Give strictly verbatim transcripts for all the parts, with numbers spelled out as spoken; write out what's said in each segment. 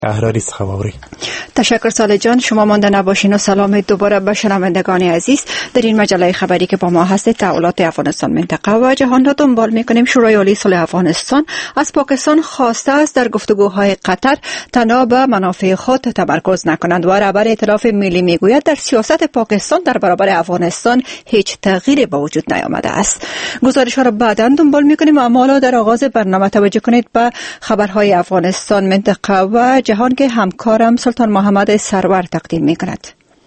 احراری سخاوری. تشکر سال جان، شما مانده نباشین و سلام دوباره به شنوندگان عزیز. در این مجله خبری که با ما هستید تحولات افغانستان منطقه و جهان را دنبال میکنیم. شورای عالی صلح افغانستان از پاکستان خواسته است در گفتگوهای قطر تنها به منافع خود تمرکز نکنند و رهبر ائتلاف ملی میگوید در سیاست پاکستان در برابر افغانستان هیچ تغییری به وجود نیامده است. گزارش ها را بعداً دنبال میکنیم، اما حالا در آغاز برنامه توجه کنید به خبرهای افغانستان منطقه و جهان که همکارم سلطان محمد سرور تقدیم می کند.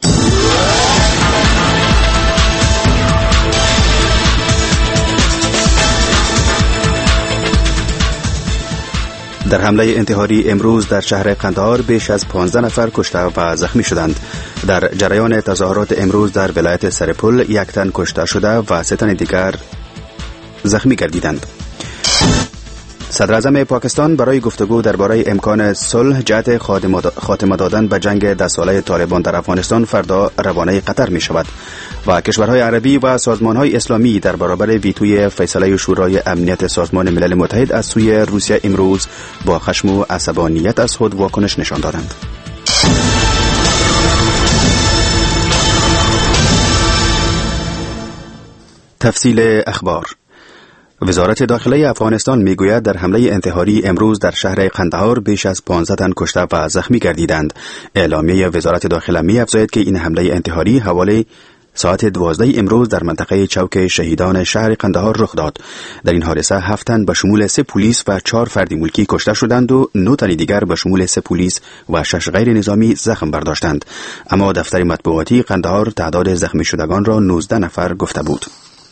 در حمله انتحاری امروز در شهر قندهار بیش از پانزده نفر کشته و زخمی شدند. در جریان تظاهرات امروز در ولایت سرپل یک تن کشته شده و سه تن دیگر زخمی گردیدند. صدر اعظم پاکستان برای گفتگو درباره امکان صلح جهت خاتمه دادن به جنگ ده ساله طالبان در افغانستان فردا روانه قطر می شود و کشورهای عربی و سازمانهای اسلامی در برابر ویتوی فیصله شورای امنیت سازمان ملل متحد از سوی روسیه امروز با خشم و عصبانیت از خود واکنش نشان دادند. تفصیل اخبار. وزارت داخله افغانستان میگوید در حمله انتحاری امروز در شهر قندهار بیش از پانزده تن کشته و زخمی گردیدند. اعلامیه وزارت داخله می افزاید که این حمله انتحاری حوالی ساعت دوازده امروز در منطقه چوک شهیدان شهر قندهار رخ داد. در این حادثه هفت تن به شمول سه پلیس و چهار فرد ملکی کشته شدند و نه تن دیگر به شمول سه پلیس و شش غیر نظامی زخم برداشتند. اما دفتر مطبوعاتی قندهار تعداد زخمی شدگان را نوزده نفر گفته بود.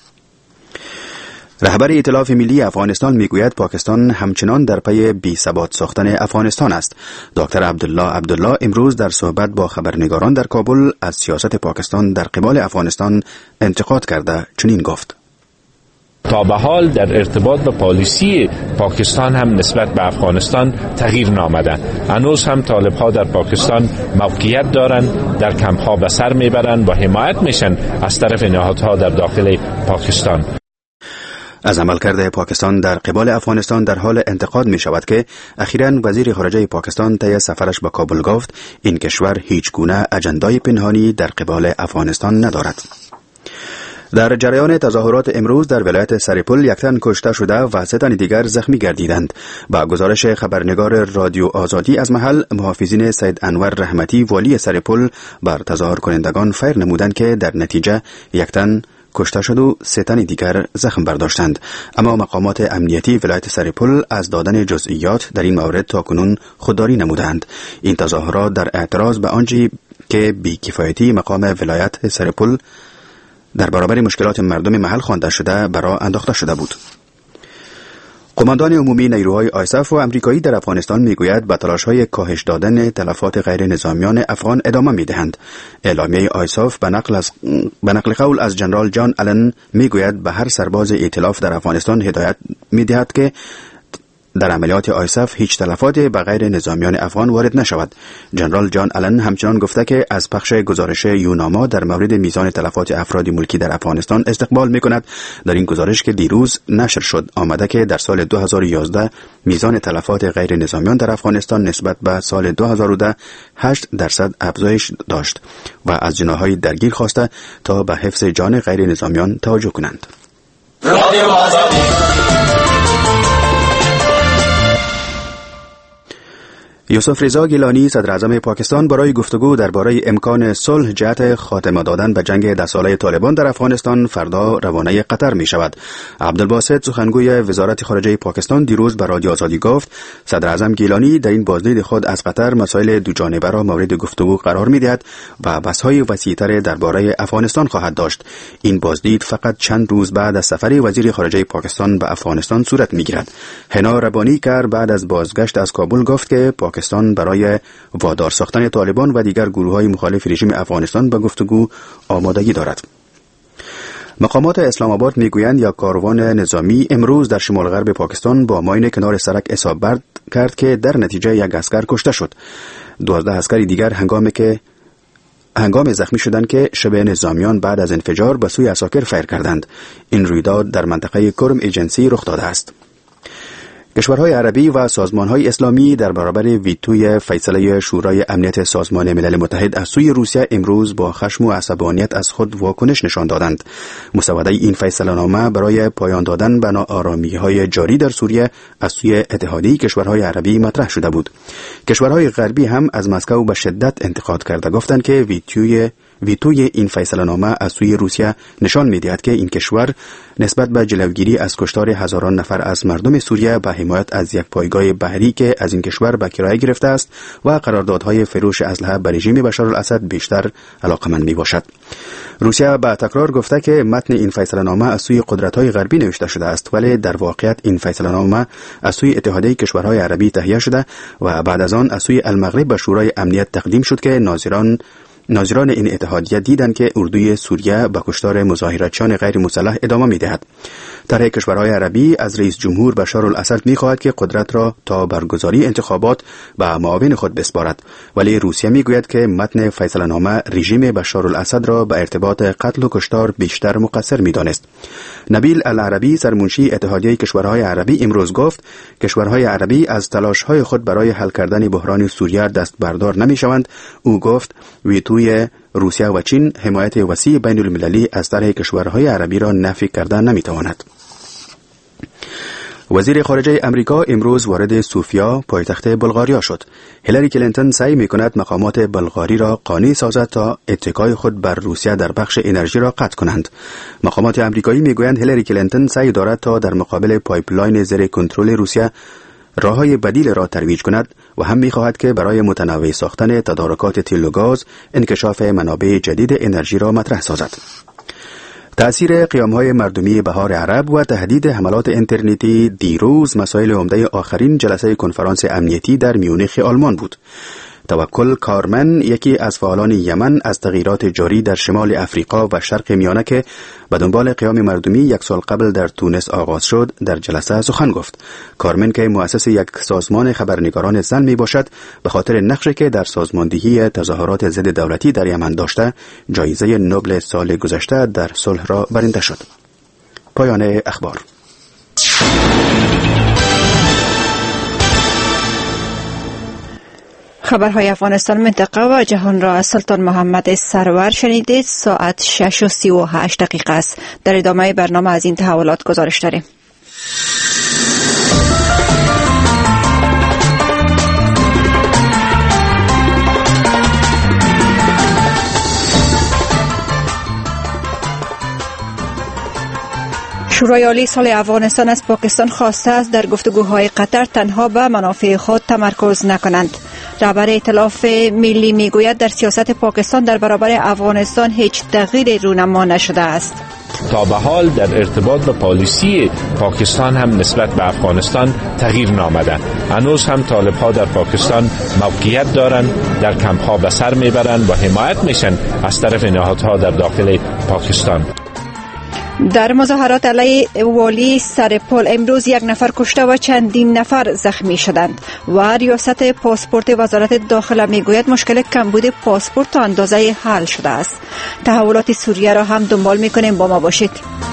رهبر ائتلاف ملی افغانستان میگوید پاکستان همچنان در پی بی ثبات ساختن افغانستان است. دکتر عبدالله عبدالله امروز در صحبت با خبرنگاران در کابل از سیاست پاکستان در قبال افغانستان انتقاد کرده چنین گفت: تا به حال در ارتباط به پالیسی پاکستان هم نسبت به افغانستان تغییر نامده. هنوز هم طالب ها در پاکستان موقعیت دارند، در کمپ ها به سر میبرند و حمایت میشن از طرف نهادها در داخل پاکستان. از عملکرد پاکستان در قبال افغانستان در حال انتقاد می شود که اخیراً وزیر خارجه پاکستان طی سفرش به کابل گفت این کشور هیچ گونه اجندای پنهانی در قبال افغانستان ندارد. در جریان تظاهرات امروز در ولایت سرپل یک تن کشته شده و سه تن دیگر زخمی گردیدند. با گزارش خبرنگار رادیو آزادی از محل، محافظین سید انور رحمتی والی سرپل بر تظاهر کنندگان فیر نمودند که در نتیجه یک تن کشته شد و سه تن دیگر زخم برداشتند. اما مقامات امنیتی ولایت سرپل از دادن جزئیات در این مورد تاکنون خودداری نمودند. این تظاهرات در اعتراض به آنچه که بی‌کفایتی مقام ولایت سرپل در برابر مشکلات مردم محل خوانده شده برای انداخته شده بود. قماندان عمومی نیروهای آیساف و امریکایی در افغانستان میگوید به تلاش‌های کاهش دادن تلفات غیر نظامیان افغان ادامه میدهند. اعلامیه آیساف به نقل از به نقل قول از جنرال جان آلن میگوید به هر سرباز ائتلاف در افغانستان هدایت میدهد که در عملیات آیساف هیچ تلفات به غیر نظامیان افغان وارد نشود. جنرال جان آلن همچنان گفته که از پخش گزارش یوناما در مورد میزان تلفات افراد ملکی در افغانستان استقبال میکند. در این گزارش که دیروز نشر شد آمده که در سال دو هزار و یازده میزان تلفات غیر نظامیان در افغانستان نسبت به سال دو هزار و ده هشت درصد افزایش داشت و از جناح‌های درگیر خواسته تا به حفظ جان غیر نظامیان توجه کنند. یوسف رضا گیلانی صدر اعظم پاکستان برای گفتگو درباره امکان صلح جهت خاتمه دادن به جنگ ده ساله طالبان در افغانستان فردا روانه قطر می شود. عبدالباسط سخنگوی وزارت خارجه پاکستان دیروز به رادیو آزادی گفت صدر اعظم گیلانی در این بازدید خود از قطر مسائل دو جانبه را مورد گفتگو قرار می دهد و بحث‌های وسیع‌تر درباره افغانستان خواهد داشت. این بازدید فقط چند روز بعد از سفر وزیر خارجه پاکستان به افغانستان صورت می گیرد. حنا ربانی کر بعد از بازگشت از کابل گفت که پاکستان برای وادار ساختن طالبان و دیگر گروه‌های مخالف رژیم افغانستان به گفتگو آمادگی دارد. مقامات اسلام آباد میگویند یک کاروان نظامی امروز در شمال غرب پاکستان با ماین کنار سرک اصابت کرد که در نتیجه یک عسکر کشته شد. دوازده عسکر دیگر هنگامی که هنگام زخمی شدند که شبه نظامیان بعد از انفجار به سوی عساکر فیر کردند. این رویداد در منطقه کرم ایجنسی رخ داده است. کشورهای عربی و سازمانهای اسلامی در برابر ویتوی فیصله شورای امنیت سازمان ملل متحد از سوی روسیه امروز با خشم و عصبانیت از خود واکنش نشان دادند. مسوده این فیصله نامه برای پایان دادن به ناآرامی‌های جاری در سوریه از سوی اتحادیه کشورهای عربی مطرح شده بود. کشورهای غربی هم از مسکو به شدت انتقاد کرده، گفتند که ویتوی ویتوی این فیصله نامه از سوی روسیه نشان می‌دهد که این کشور نسبت به جلوگیری از کشتار هزاران نفر از مردم سوریه به حمایت از یک پایگاه بحری که از این کشور به کرایه گرفته است و قراردادهای فروش اسلحه به رژیم بشار الاسد بیشتر علاقمند میباشد. روسیه به تکرار گفته که متن این فیصله نامه از سوی قدرت‌های غربی نوشته شده است، ولی در واقعیت این فیصله نامه از سوی اتحادیه کشورهای عربی تهیه شده و بعد از آن از سوی المغرب به شورای امنیت تقدیم شد که ناظران ناظران این اتحادیه دیدند که اردوی سوریه به کشتار مظاهراتچیان غیر مسلح ادامه می‌دهد. طرح کشورهای عربی از رئیس جمهور بشار الاسد می‌خواهد که قدرت را تا برگزاری انتخابات به معاون خود بسپارد، ولی روسیه می‌گوید که متن فیصله نامه رژیم بشار الاسد را به ارتباط قتل و کشتار بیشتر مقصر می‌دانست. نبیل العربی سرمنشی اتحادیه کشورهای عربی امروز گفت کشورهای عربی از تلاش‌های خود برای حل کردن بحران سوریه دست بردار نمی‌شوند. او گفت ویتوی روسیه و چین حمایت وسیع بین المللی از طرح کشورهای عربی را نفی کردن نمی‌تواند. وزیر خارجه امریکا امروز وارد سوفیا پایتخت بلغاریا شد. هیلاری کلینتون سعی می‌کند مقامات بلغاری را قانع سازد تا اتکای خود بر روسیه در بخش انرژی را قطع کنند. مقامات امریکایی می‌گویند هیلاری کلینتون سعی دارد تا در مقابل پایپلاین زیر کنترل روسیه راه‌های بدیل را ترویج کند و هم می‌خواهد که برای متنوع ساختن تدارکات تیل و گاز انکشاف منابع جدید انرژی را مطرح سازد. تأثیر قیام‌های مردمی بهار عرب و تهدید حملات اینترنتی دیروز مسائل عمده آخرین جلسه کنفرانس امنیتی در میونخ آلمان بود. توکل کارمن، یکی از فعالان یمن، از تغییرات جاری در شمال افریقا و شرق میانه که به دنبال قیام مردمی یک سال قبل در تونس آغاز شد، در جلسه سخن گفت. کارمن که مؤسس یک سازمان خبرنگاران زن می باشد، به خاطر نقشی که در سازماندهی تظاهرات ضد دولتی در یمن داشته، جایزه نوبل سال گذشته در صلح را برنده شد. پایان اخبار. خبرهای افغانستان منطقه و جهان را از سلطان محمد سرور شنیدید. ساعت شش و سی و هشت دقیقه است. در ادامه برنامه از این تحولات گزارش داریم. شورای عالی صلح افغانستان از پاکستان خواسته است در گفتگوهای قطر تنها به منافع خود تمرکز نکنند. رهبر ائتلاف ملی میگوید در سیاست پاکستان در برابر افغانستان هیچ تغییری رونما نشده است. تا به حال در ارتباط به پالیسی پاکستان هم نسبت به افغانستان تغییر نامده. هنوز هم طالب ها در پاکستان موقعیت دارند، در کمپ ها به سر میبرند و حمایت میشن از طرف نهادها در داخل پاکستان. در مظاهرات علیه والی سرپل امروز یک نفر کشته و چندین نفر زخمی شدند و ریاست پاسپورت وزارت داخله میگوید مشکل کمبود پاسپورت تا اندازه حل شده است. تحولات سوریه را هم دنبال میکنیم، با ما باشید.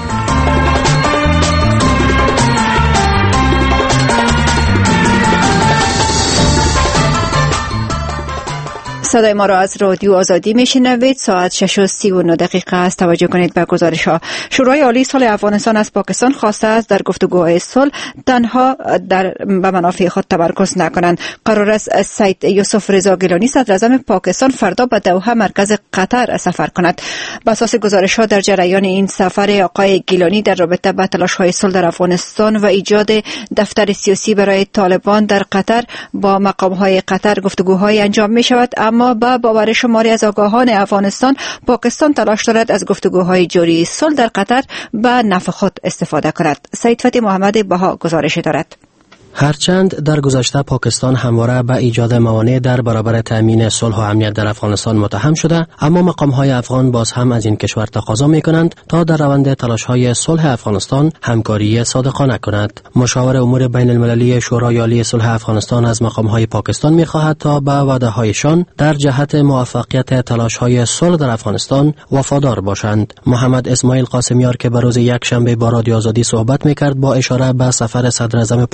صدای ما را از رادیو آزادی میشنوید. ساعت شش و سی و نه دقیقه است. توجه کنید به گزارش ها. شورای عالی صلح افغانستان از پاکستان خواسته است در گفتگوهای صلح تنها در به منافع خود تمرکز نکنند. قرار است سید یوسف رضا گیلانی صدر اعظم پاکستان فردا به دوحه مرکز قطر سفر کند. بر اساس گزارش ها در جریان این سفر آقای گیلانی در رابطه با تلاش های صلح در افغانستان و ایجاد دفتر سیاسی برای طالبان در قطر با مقام های قطر گفتگوهای انجام می شود. اما با باور شماری از آگاهان افغانستان پاکستان تلاش دارد از گفتگوهای جاری صلح در قطر به نفع خود استفاده کند. سید فتحی محمد بها گزارش دارد. هرچند در گذشته پاکستان همواره به ایجاد موانع در برابر تامین صلح و امنیت در افغانستان متهم شده، اما مقام‌های افغان باز هم از این کشور تقاضا می‌کنند تا در روند تلاش‌های صلح افغانستان همکاری صادقانه کند. مشاور امور بین المللی شورای عالی صلح افغانستان از مقام‌های پاکستان می‌خواهد تا به وعده‌هایشان در جهت موفقیت تلاش‌های صلح در افغانستان وفادار باشند. محمد اسماعیل قاسمیار که به روز یک شنبه با رادیو آزادی صحبت می‌کرد با اشاره به سفر صدر اعظم پاکستان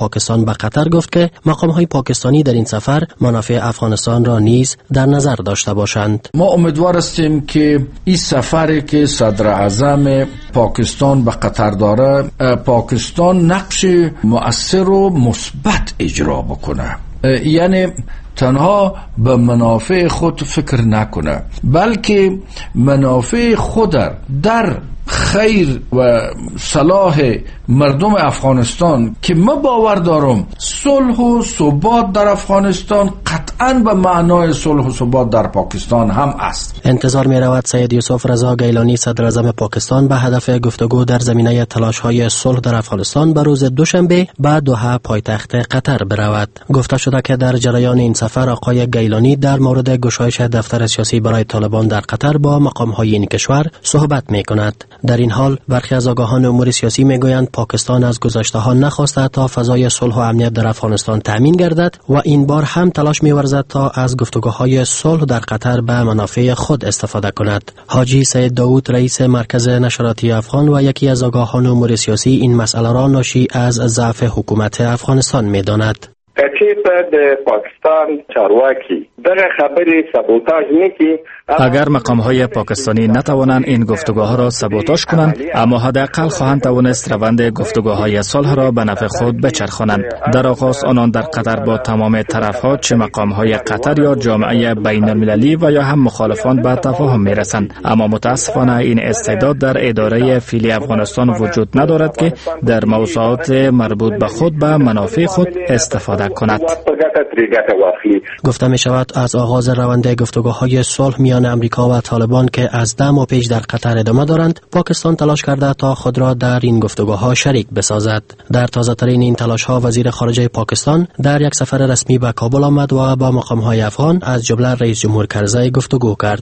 به قطر گفت که مقام‌های پاکستانی در این سفر منافع افغانستان را نیز در نظر داشته باشند. ما امیدوار هستیم که این سفری که صدر اعظم پاکستان به قطر داره، پاکستان نقش مؤثر و مثبت اجرا بکنه، یعنی تنها به منافع خود فکر نکنه بلکه منافع خود در خیر و صلاح مردم افغانستان که ما باور دارم صلح و ثبات در افغانستان قطعاً به معنای صلح و ثبات در پاکستان هم است. انتظار می رود سید یوسف رضا گیلانی صدر اعظم پاکستان به هدف گفتگو در زمینه تلاش‌های صلح در افغانستان به روز دوشنبه به دوحه پایتخت قطر برود. گفته شده که در جریان این سفر آقای گیلانی در مورد گشایش دفتر سیاسی برای طالبان در قطر با مقام‌های این کشور صحبت می‌کند. در این حال برخی از آگاهان امور سیاسی میگویند پاکستان از گذشته‌ها نخواسته تا فضای صلح و امنیت در افغانستان تامین گردد و این بار هم تلاش می‌ورزد تا از گفتگوهای صلح در قطر به منافع خود استفاده کند. حاجی سید داوود رئیس مرکز نشراتی افغان و یکی از آگاهان امور سیاسی این مسئله را ناشی از ضعف حکومت افغانستان می‌داند. کچې د پاکستان چارواکي دغه خبرې سابوتاژ نکړي. اگر مقام‌های پاکستانی نتوانند این گفتگوها را سابوتاژ کنند، اما حداقل خواهند توانست روند گفتگوهای صلح را به نفع خود بچرخانند. در آغاز آنان در قطر با تمام طرف‌ها چه مقام‌های قطر یا جامعه بین‌المللی و یا هم مخالفان به تفاهم می‌رسند، اما متأسفانه این استعداد در اداره فعلی افغانستان وجود ندارد که در موضوعات مربوط به خود به منافع خود استفاده کند. گفته می شود از آغاز روند گفتگوهای صلح میان امریکا و طالبان که از ده ماه پیش در قطر ادامه دارند، پاکستان تلاش کرده تا خود را در این گفتگوها شریک بسازد. در تازه ترین این تلاش ها وزیر خارجه پاکستان در یک سفر رسمی به کابل آمد و با مقام های افغان از جمله رئیس جمهور کرزی گفتگو کرد.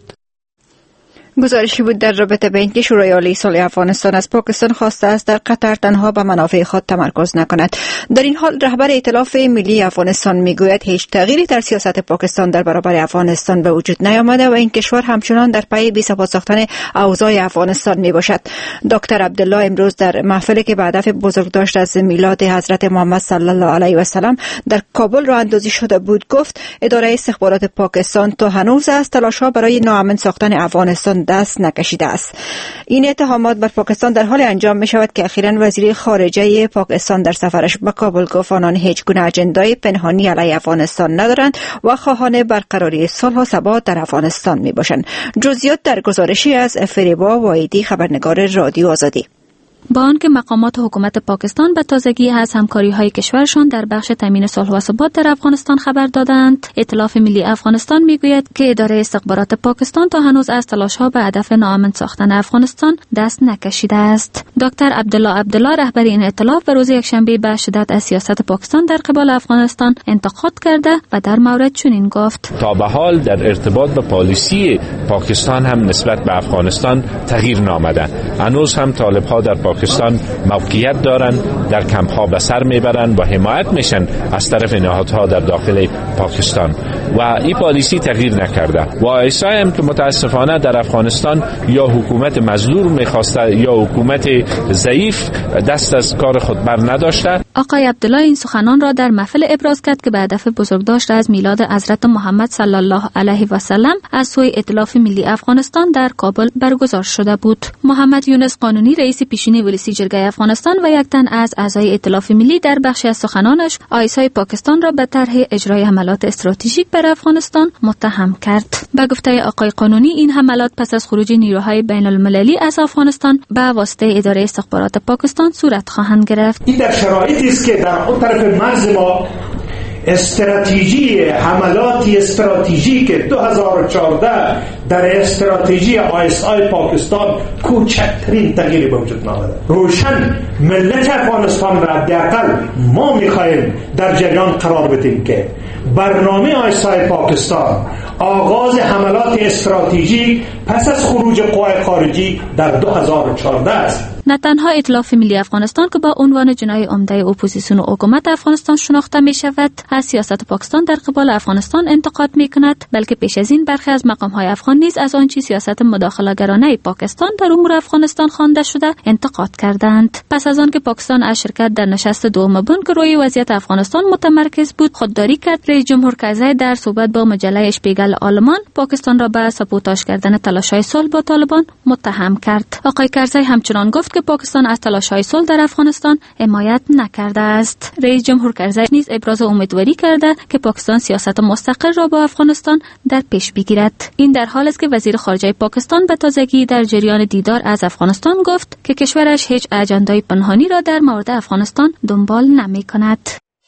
گزارشی بود در رابطه با اینکه شورای عالی صلح افغانستان از پاکستان خواسته است در قطر تنها به منافع خود تمرکز نکند. در این حال رهبر ائتلاف ملی افغانستان میگوید هیچ تغییری در سیاست پاکستان در برابر افغانستان به وجود نیامده و این کشور همچنان در پی بی‌ثبات ساختن اوضاع افغانستان میباشد. دکتر عبدالله امروز در محفلی که به هدف بزرگداشت از میلاد حضرت محمد صلی الله علیه و سلم در کابل راه اندازی شده بود گفت اداره استخبارات پاکستان تا هنوز از تلاش‌ها برای ناامن ساختن افغانستان دست نکشیده است. این اتهامات بر پاکستان در حال انجام می شود که اخیراً وزیر خارجه پاکستان در سفرش به کابل گفت آنان هیچ گونه اجندای پنهانی علیه افغانستان ندارند و خواهان برقراری صلح و ثبات در افغانستان می باشند. جزئیات در گزارشی از فریبا وایدی، خبرنگار رادیو آزادی. با آنکه مقامات حکومت پاکستان به تازگی از همکاری‌های کشورشان در بخش تامین صلح و ثبات در افغانستان خبر دادند، ائتلاف ملی افغانستان میگوید که اداره استخبارات پاکستان تا هنوز از تلاش‌ها به هدف ناامن ساختن افغانستان دست نکشیده است. دکتر عبدالله عبدالله رهبر این ائتلاف به روز یکشنبه به شدت از سیاست پاکستان در قبال افغانستان انتقاد کرده و در مورد چنین گفت: تا به حال در ارتباط با پالیسی پاکستان هم نسبت به افغانستان تغییر نامده. هنوز هم طالب‌ها در پاکستان موقعیت دارند، در کمپ ها به سر میبرند و حمایت میشن از طرف نهادها در داخل پاکستان و این پالیسی تغییر نکرده و ایسای هم که متاسفانه در افغانستان یا حکومت مظلوم میخواسته یا حکومت ضعیف دست از کار خود بر نداشته. آقای عبدالله این سخنان را در محفل ابراز کرد که به هدف بزرگداشت از میلاد حضرت محمد صلی الله علیه و سلم از سوی ائتلاف ملی افغانستان در کابل برگزار شده بود. محمد یونس قانونی رئیس پیشین ولسی جرگه افغانستان و یک تن از اعضای ائتلاف ملی در بخشی از سخنانش آیسای پاکستان را به طرح اجرای حملات استراتژیک بر افغانستان متهم کرد. به گفته آقای قانونی این حملات پس از خروج نیروهای بین المللی از افغانستان به واسطه اداره استخبارات پاکستان صورت خواهند گرفت. این در شرایطی است که در اون طرف مرز ما استراتژی حملاتی استراتژیک دو هزار و چهارده در استراتژی آی اس آی پاکستان کوچکترین تغییری به وجود نآمده. روشن ملت افغانستان را حداقل ما می‌خواهیم در جریان قرار بدیم که برنامه آیسای پاکستان آغاز حملات استراتژیک پس از خروج قوای خارجی در دو هزار و چهارده است. نه تنها ائتلاف ملی افغانستان که با عنوان جناح عمده اپوزیسیون و حکومت افغانستان شناخته می شود از سیاست پاکستان در قبال افغانستان انتقاد می کند، بلکه پیش از این برخی از مقام های افغان نیز از آنچه سیاست مداخله گرانه پاکستان در امور افغانستان خوانده شده انتقاد کردند. پس از آن که پاکستان از شرکت در نشست دوم بن که روی وضعیت افغانستان متمرکز بود خودداری کرد، رئیس جمهور کرزی در صحبت با مجله اشپیگل آلمان پاکستان را به سابوتاژ کردن تلاش‌های صلح با طالبان متهم کرد. آقای کرزی همچنان گفت که پاکستان از تلاش‌های صلح در افغانستان حمایت نکرده است. رئیس جمهور کرزی نیز ابراز امیدواری کرده که پاکستان سیاست مستقل را با افغانستان در پیش بگیرد. این در حالی است که وزیر خارجه پاکستان به تازگی در جریان دیدار از افغانستان گفت که کشورش هیچ اجندای پنهانی را در مورد افغانستان دنبال نمی‌کند.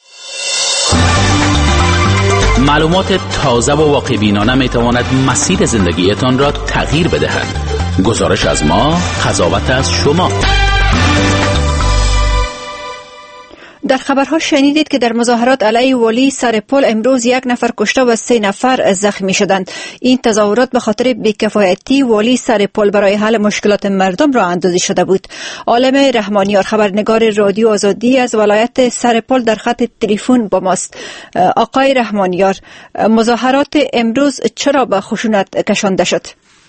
معلومات تازه و واقع بینانه می تواند مسیر زندگیتان را تغییر بدهد. گزارش از ما، قضاوت از شما. در خبرها شنیدید که در مظاهرات علیه والی سرپل امروز یک نفر کشته و سه نفر زخمی شدند. این تظاهرات به خاطر بی‌کفایتی والی سرپل برای حل مشکلات مردم را اندازی شده بود. عالم رحمانیار خبرنگار رادیو آزادی از ولایت سرپل در خط تلفن با ماست. آقای رحمانیار، مظاهرات امروز چرا به خشونت کشانده شد؟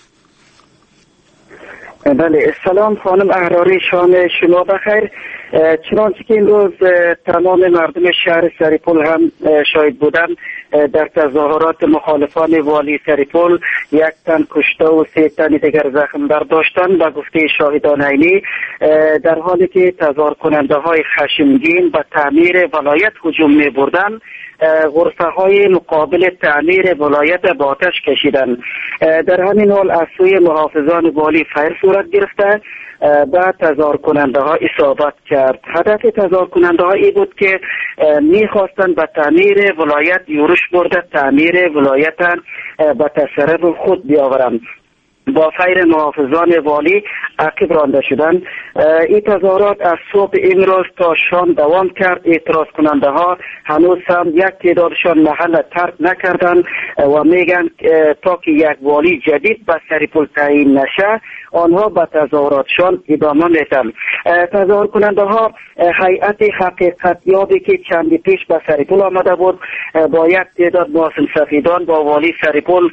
بله، سلام خانم احراری، شام شما بخیر. چنانچه که امروز تمام مردم شهر سرپل هم شاهد بودند، در تظاهرات مخالفان والی سرپل یک تن کشته و سه تن دیگر زخم برداشتند. به گفته شاهدان عینی در حالی که تظاهر کننده های خشمگین به تعمیر ولایت هجوم می بردند، غرفه های مقابل تعمیر ولایت به آتش کشیدند. در همین حال از سوی محافظان والی فیر صورت گرفته و تظاهر کننده ها اصابت کرد. هدف تظاهر کننده ها ای بود که میخواستند به تعمیر ولایت یورش برده تعمیر ولایت به تصرف خود بیاورند. با فیر محافظان والی عقب رانده شدند. این تظاهرات از صبح امروز تا شام دوام کرد. اعتراض کننده ها هنوز هم یک تعدادشان محل ترک نکردند و میگن تا که یک والی جدید به سرپل تعیین نشه آنها به تظاهراتشان ادامه میدن. تظاهر کننده ها هیئت حقیقت یابی که چندی پیش به سرپل آمده بود با یک تعداد محسن سفیدان با والی سرپل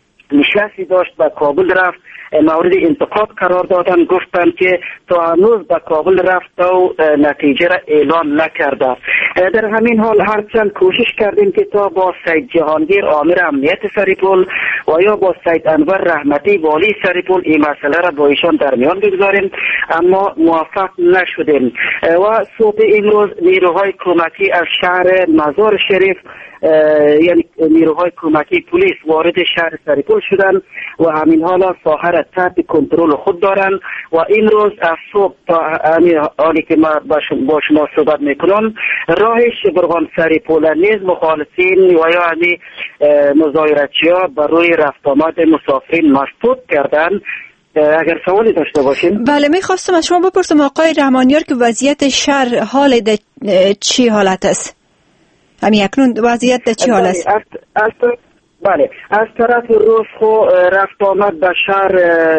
نشستی داشت، به کابل رفت، مورد انتقاد قرار دادن، گفتن که تا هنوز به کابل رفت و نتیجه را اعلام نکرده. در همین حال هرچند کوشش کردیم که تا با سید جهانگیر آمر امنیت سرپل و یا با سید انور رحمتی والی سرپل این مسئله را با ایشان در میان بگذاریم اما موفق نشدیم. و صبح امروز نیروهای کمکی از شهر مزار شریف یعنی نیروهای کمکی پلیس وارد شهر سرپل شدند و همین حالا ساحه را تحت کنترل خود دارند و این روز از صبح تا حالی که ما با شما صحبت میکنم راه شبرغان سرپل نیز مخالفین و یا یعنی مظاهراتچی ها بر روی رفت آمد مسافرین مسدود کردند. اگر سوالی داشته باشین. بله، میخواستم از شما بپرسم آقای رحمانیار که وضعیت شهر حال ده چی حالت است؟ همین اکنون وضعیت در چی حال است؟ از, از بله از طرف روز خو رفت آمد به شهر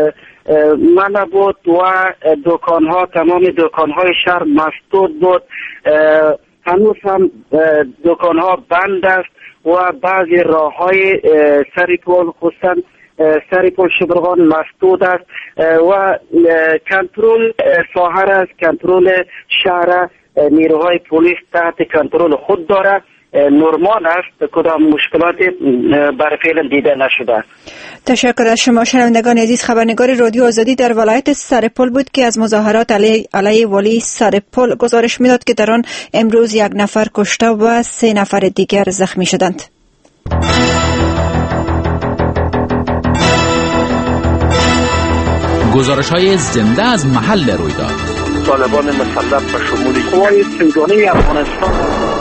من بود و دکانها تمام دکانهای شهر مسدود بود. هنوز هم دکانها بند است و بعضی راههای سرپل خصوصا سرپل شبرغان مسدود است و کنترل ساحه است، کنترل شهر نیروهای پلیس تحت کنترل خود دارد. نرمال است، کدام مشکلات بر فعل دیده نشده. تشکر از شما شنوندگان عزیز. خبرنگار رادیو آزادی در ولایت سرپل بود که از مظاهرات علیه علی والی سرپل گزارش میداد که در آن امروز یک نفر کشته و سه نفر دیگر زخمی شدند. گزارش‌های زنده از محل رویداد. طالبان مسلح به شمول قوای سیدانه افغانستان.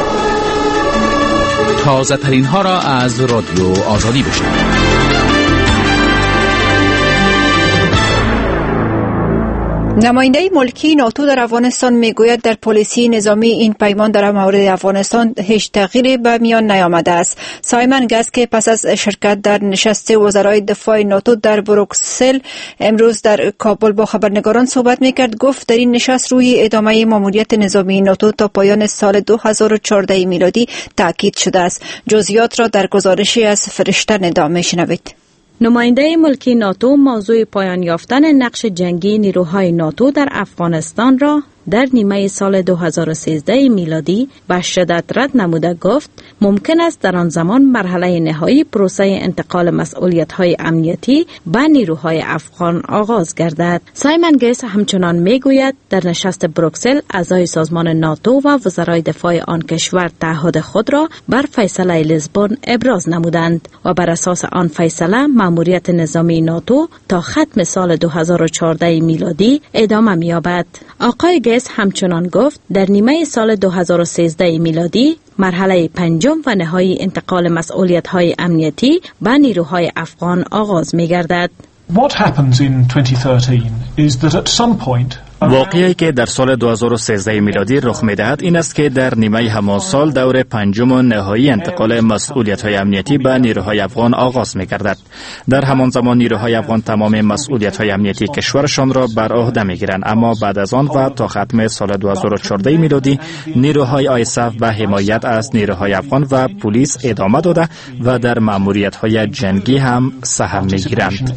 تازه ترین ها را از رادیو آزادی بشنوید. نماینده ملکی ناتو در افغانستان میگوید در پالیسی نظامی این پیمان در مورد افغانستان هیچ تغییری به میان نیامده است. سایمن گز که پس از شرکت در نشست وزرای دفاع ناتو در بروکسل امروز در کابل با خبرنگاران صحبت میکرد، گفت در این نشست روی ادامه ماموریت نظامی ناتو تا پایان سال دو هزار و چهارده میلادی تاکید شده است. جزئیات را در گزارشی از فرشته ندا میشنوید. نماینده ملکی ناتو موضوع پایان یافتن نقش جنگی نیروهای ناتو در افغانستان را در نیمه سال دو هزار و سیزده میلادی به شدت رد نموده گفت ممکن است در آن زمان مرحله نهایی پروسه انتقال مسئولیت‌های امنیتی به نیروهای افغان آغاز گردد. سایمن گز همچنان میگوید در نشست بروکسل اعضای سازمان ناتو و وزرای دفاع آن کشور تعهد خود را بر فیصله لیزبون ابراز نمودند و بر اساس آن فیصله ماموریت نظامی ناتو تا ختم سال دو هزار و چهارده میلادی ادامه می‌یابد. آقای گز همچنان گفت در نیمه سال دو هزار و سیزده میلادی مرحله پنجم و نهایی انتقال مسئولیت‌های امنیتی به نیروهای افغان آغاز می‌گردد. What happens in twenty thirteen is that at some point واقعی که در سال دو هزار و سیزده میلادی رخ می‌دهد این است که در نیمه همان سال دور پنجم و نهایی انتقال مسئولیت‌های امنیتی به نیروهای افغان آغاز می‌گردد. در همان زمان نیروهای افغان تمام مسئولیت‌های امنیتی کشورشان را بر عهده می‌گیرند، اما بعد از آن و تا ختم سال دو هزار و چهارده میلادی نیروهای آیساف به حمایت از نیروهای افغان و پلیس ادامه داده و در مأموریت‌های جنگی هم سهم می‌گیرند.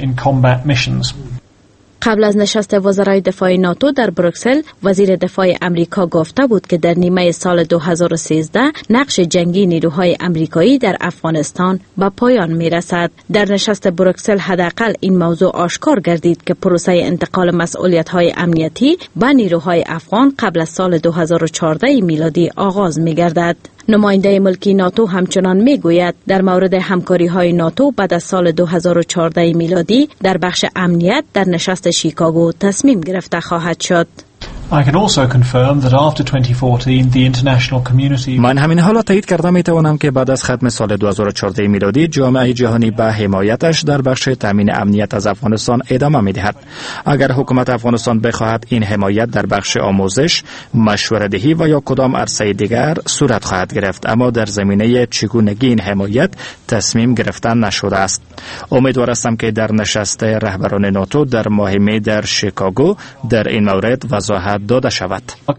قبل از نشست وزرای دفاع ناتو در بروکسل، وزیر دفاع امریکا گفته بود که در نیمه سال دو هزار و سیزده نقش جنگی نیروهای امریکایی در افغانستان به پایان می رسد. در نشست بروکسل حداقل این موضوع آشکار گردید که پروسه انتقال مسئولیت‌های امنیتی به نیروهای افغان قبل از سال دو هزار و چهارده میلادی آغاز می گردد. نماینده ملکی ناتو همچنان می گوید در مورد همکاری های ناتو بعد از سال دو هزار و چهارده میلادی در بخش امنیت در نشست شیکاگو تصمیم گرفته خواهد شد. I can also confirm that after twenty fourteen the international community من همین حالا تایید کرده می توانم که بعد از ختم سال دو هزار و چهارده میلادی جامعه جهانی به حمایتش در بخش تامین امنیت از افغانستان ادامه می دهد. اگر حکومت افغانستان بخواهد این حمایت در بخش آموزش، مشوره دهی و یا کدام عرصه دیگر صورت خواهد گرفت، اما در زمینه چگونگی این حمایت تصمیم گرفتن نشده است. امیدوار هستم که در نشست رهبران ناتو در ماه می در شیکاگو در این مورد وضاحت داده شود.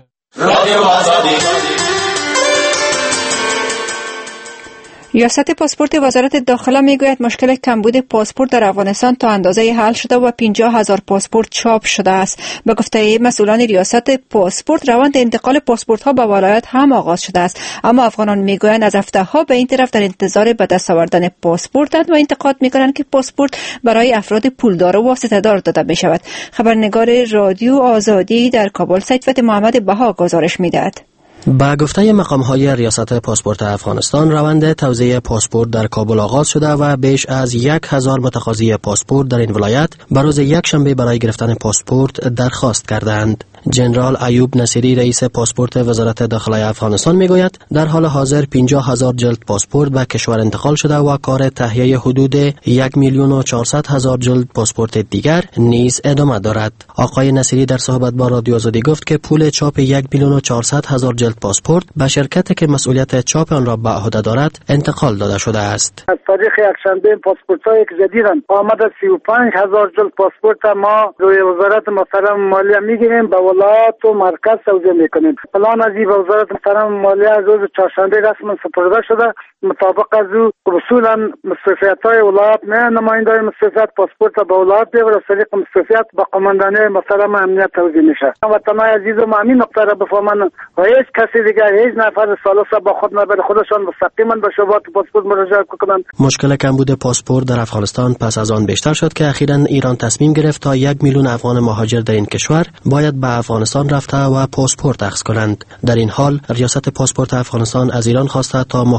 ریاست پاسپورت وزارت داخله میگوید مشکل کمبود پاسپورت در افغانستان تا اندازه حل شده و پنجاه هزار پاسپورت چاپ شده است. به گفته مسئولان ریاست پاسپورت، روند انتقال پاسپورت ها به ولایت هم آغاز شده است، اما افغانان میگویند از هفته ها به این طرف در انتظار به دست آوردن پاسپورتند و انتقاد میکنند که پاسپورت برای افراد پولدار و واسطه دار داده می شود. خبرنگار رادیو آزادی در کابل سیدفتح محمد بها گزارش میدهد. با گفته مقام‌های ریاست پاسپورت افغانستان، روند توزیع پاسپورت در کابل آغاز شده و بیش از یک هزار متقاضی پاسپورت در این ولایت بر روز یک شنبه برای گرفتن پاسپورت درخواست کردند. جنرال ایوب نصیری رئیس پاسپورت وزارت داخله افغانستان میگوید در حال حاضر پنجاه هزار جلد پاسپورت به کشور انتقال شده و کار تهیه حدود یک میلیون و چهارصد هزار جلد پاسپورت دیگر نیز ادامه دارد. آقای نصیری در صحبت با رادیو آزادی گفت که پول چاپ یک میلیون و چهارصد هزار جلد پاسپورت به شرکتی که مسئولیت چاپ آن را به عهده دارد انتقال داده شده است. از تاریخ یکشنبه پاسپورت‌های که جدیدن آمده سی و پنج هزار جلد پاسپورت ما روی وزارت محترم مالیه میگیریم به ولایت و مرکز توزیع میکنیم. پلان از این وزارت محترم مالیه روز چهارشنبه رسما سپرده شده. مطابق از او اصولا مستوفیت‌های ولایت نه نماینده‌های مستوفیت پاسپورت به ولایت بیاور از طریق مستوفیت به قماندانی محترم امنیت توزیع میشه. وطنای عزیز ما همین نقطه را بفهمن و هیچ کسی دیگر هیچ نفر ثالثه با خود نبر خودشان مستقیما به شعبات پاسپورت مراجعه کنند. مشکل کمبود پاسپورت در افغانستان پس از آن بیشتر شد که اخیراً ایران تصمیم گرفت تا یک میلیون افغان مهاجر در این کشور باید به افغانستان رفته و پاسپورت اخذ کنند. در این حال ریاست پاسپورت افغانستان از ایران خواسته تا مهلت برای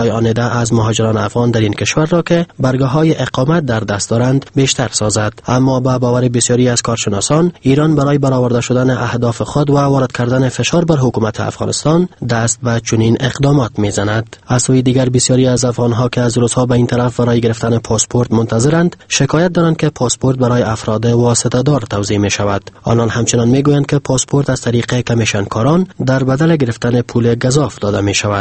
های آنیده از مهاجران افغان در این کشور را که برگاه های اقامت در دست دارند بیشتر سازد. اما با باور بسیاری از کارشناسان ایران برای برآورده شدن اهداف خود و وارد کردن فشار بر حکومت افغانستان دست به چنین اقدامات میزند. از سوی دیگر بسیاری از افغانها که از روزها به این طرف برای گرفتن پاسپورت منتظرند شکایت دارند که پاسپورت برای افراد واسطه دار توزیع می شود. آنان همچنان می گویند که پاسپورت از طریق کمیشنکاران در بدل گرفتن پول گزاف داده می شود.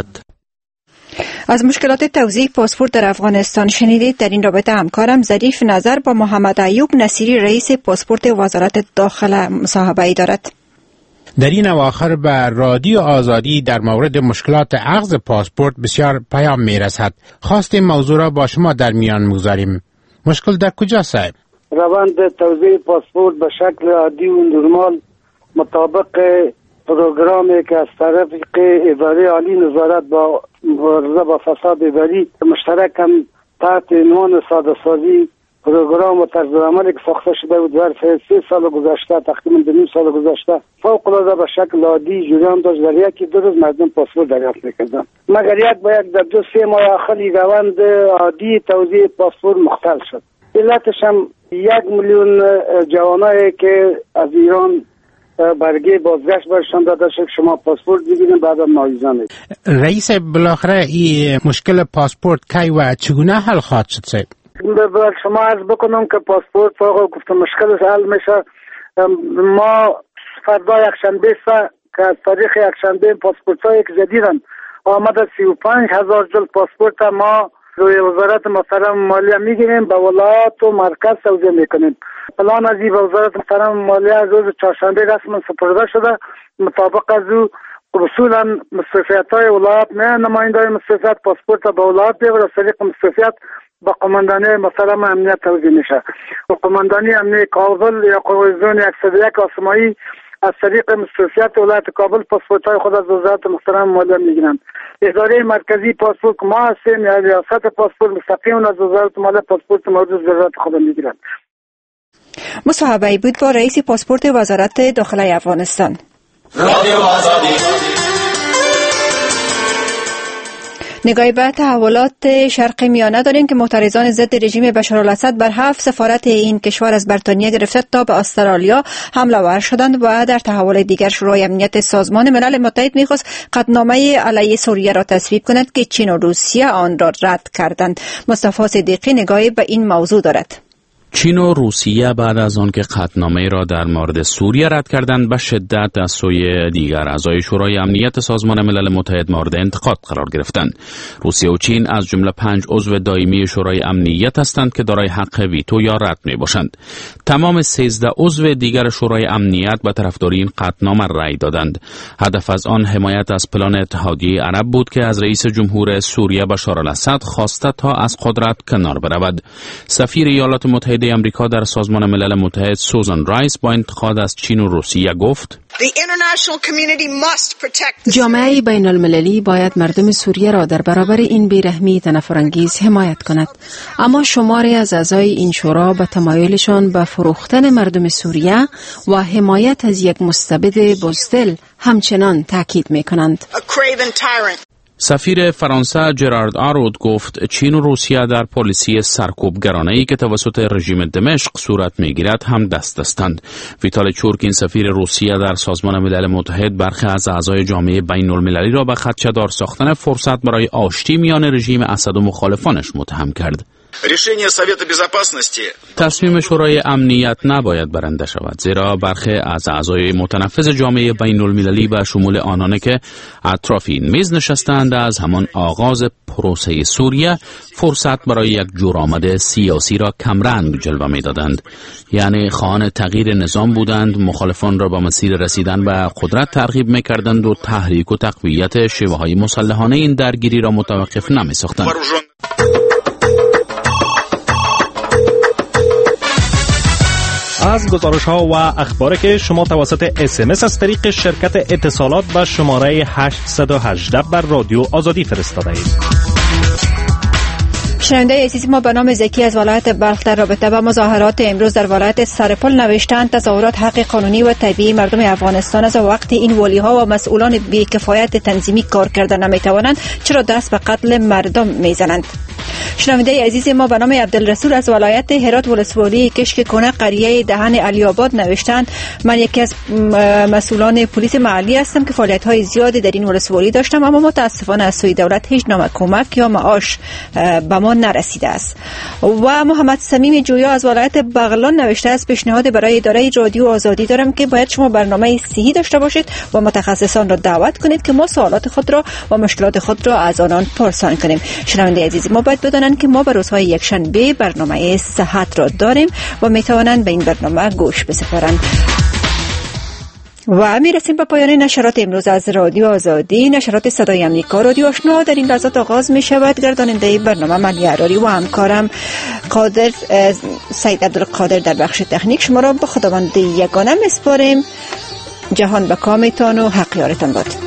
از مشکلات توزیع پاسپورت در افغانستان شنیدید. در این رابطه همکارم ظریف نظر با محمد ایوب نصیری رئیس پاسپورت وزارت داخله مصاحبه دارد. در این اواخر به رادیو آزادی در مورد مشکلات اخذ پاسپورت بسیار پیام می رسد. خواستیم موضوع را با شما در میان می‌گذاریم. مشکل در کجا صاحب؟ روند توزیع پاسپورت به شکل عادی و نرمال مطابق پروگرامی که از طرف اداره عالی نظارت با مبارزه با فساد اداری مشترک هم تحت عنوان ساده سازی پروگرام و طرز عملی که ساخته شده بود ظرف سه سال گذشته، تقریبا دو نیم سال گذشته فوق العاده به شکل عادی جریان داشت. در یکی دو روز مردم پاسپورت دریافت می‌کردن، مگر یک با یک در دو سه ماه آخری روند عادی توزیع پاسپورت مختل شد. علتش هم یک میلیون جوانایی که از ایران برگه بازگشت برشان داده شد شما پاسپورت بگیرین بعد هم نایزانه. رئیس بالاخره این مشکل پاسپورت کی و چگونه حل خواهد شد صاحب؟ به شما عرض بکنم که پاسپورت فوق گفتم مشکلش حل میشه. ما فردا یکشنبه که از تاریخ یکشنبه پاسپورت هایی که جدیدن آمده سی و پنج هزار جلد پاسپورت ما روی وزارت محترم مالیه میگیریم به ولایت و مرکز توزیع میکنیم. پلان از این به وزارت محترم مالیه از روز چهارشنبه رسما سپرده شده. مطابق از او اصولا مستوفیت های ولایت نه نماینده های مستوفیت پاسپورت به ولایت بیاور از طریق مستوفیت با قماندانی محترم امنیت توزیع میشه. و قماندانی امنیت کابل یا قوه زون صد و یک آسمایی از طریق مستوفیت ولایت کابل پاسپورت های خود از وزارت محترم مالیه میگیرند. اداره مرکزی پاسپورت ما هستیم یا ریاست پاسپورت مستقیم از وزارت مالیه پاسپورت مورد ضرورت خود میگیرند. مصاحبه بود با رئیس پاسپورت وزارت داخله افغانستان. رادیو آزادی. نگاهی به تحولات شرق میانه داریم که معترضان ضد رژیم بشارالاسد بر هفت سفارت این کشور از بریتانیا گرفته تا به استرالیا حمله ور شدند و در تحول دیگر شورای امنیت سازمان ملل متحد می‌خواست قطعنامه علیه سوریه را تصویب کند که چین و روسیه آن را رد کردند. مصطفی صدیقی نگاهی به این موضوع دارد. چین و روسیه بعد از آن که قطعنامه را در مورد سوریه رد کردند به شدت از سوی دیگر اعضای شورای امنیت سازمان ملل متحد مورد انتقاد قرار گرفتند. روسیه و چین از جمله پنج عضو دائمی شورای امنیت هستند که دارای حق ویتو یا رد می باشند. تمام سیزده عضو دیگر شورای امنیت به طرفداری این قطعنامه رأی دادند. هدف از آن حمایت از پلان اتحادیه عرب بود که از رئیس جمهور سوریه بشار الاسد خواسته تا از قدرت کنار برود. سفیر ایالات متحده امریکا در سازمان ملل متحد سوزان رایس با انتقاد از چین و روسیه گفت: جامعه بین المللی باید مردم سوریه را در برابر این بیرحمی تنفرانگیز حمایت کند، اما شماری از اعضای این شورا به تمایلشان به فروختن مردم سوریه و حمایت از یک مستبد بزدل همچنان تاکید می کنند. سفیر فرانسه جرارد آرود گفت چین و روسیه در پالیسی سرکوبگرانه‌ای که توسط رژیم دمشق صورت می‌گیرد هم دست دستند. ویتال چورکین سفیر روسیه در سازمان ملل متحد برخی از اعضای جامعه بین المللی را به خدشه‌دار ساختن فرصت برای آشتی میان رژیم اسد و مخالفانش متهم کرد. تصمیم شورای امنیت نباید برنده شود، زیرا برخی از اعضای متنفذ جامعه بین المللی به شمول آنانی که اطراف این میز نشستند از همان آغاز پروسه سوریه فرصت برای یک جورآمد سیاسی را کمرنگ جلوه می‌دادند. یعنی خواهان تغییر نظام بودند، مخالفان را به مسیر رسیدن به قدرت ترغیب می‌کردند و تحریک و تقویت شیوه‌های مسلحانه این درگیری را متوقف نمی‌ساختند. از گزارش ها و اخباری که شما توسط اس ام اس از طریق شرکت اتصالات به شماره هشت یک هشت بر رادیو آزادی فرستاده اید. شنونده عزیز ما به نام زکی از ولایت بلخ در رابطه با مظاهرات امروز در ولایت سرپل نوشتند تظاهرات حق قانونی و طبیعی مردم افغانستان است و وقتی این والی‌ها و مسئولان بی‌کفایت تنظیمی کار کرده نمی‌توانند چرا دست به قتل مردم می‌زنند. شنونده عزیز ما به نام عبدالرسول از ولایت هرات ولسوالی کشک کنه قریه دهن علی آباد نوشتند من یکی از مسئولان پلیس محلی هستم که فعالیت‌های زیادی در این ولسوالی داشتم اما متاسفانه از سوی دولت هیچ نوع کمک یا معاش به ما نرسیده است. و محمد صمیم جویا از ولایت بغلان نوشته است پیشنهاد برای اداره رادیو آزادی دارم که باید شما برنامه صحی داشته باشید و متخصصان را دعوت کنید که ما سوالات خود را و مشکلات خود را از آنان پرسان کنیم. شنونده عزیز ما باید بدانند که ما به روزهای یکشنبه برنامه صحت را داریم و می توانند به این برنامه گوش بسپارند. و می رسیم به پایان نشرات امروز از رادیو آزادی. نشرات صدای امریکا رادیو آشنا در این لحظات آغاز می شود. گرداننده برنامه ملی عراری و همکارم قادر سید عبدالقادر در بخش تکنیک. شما را به خداوند یگانه می سپاریم. جهان به کامتان و حق یارتان باد.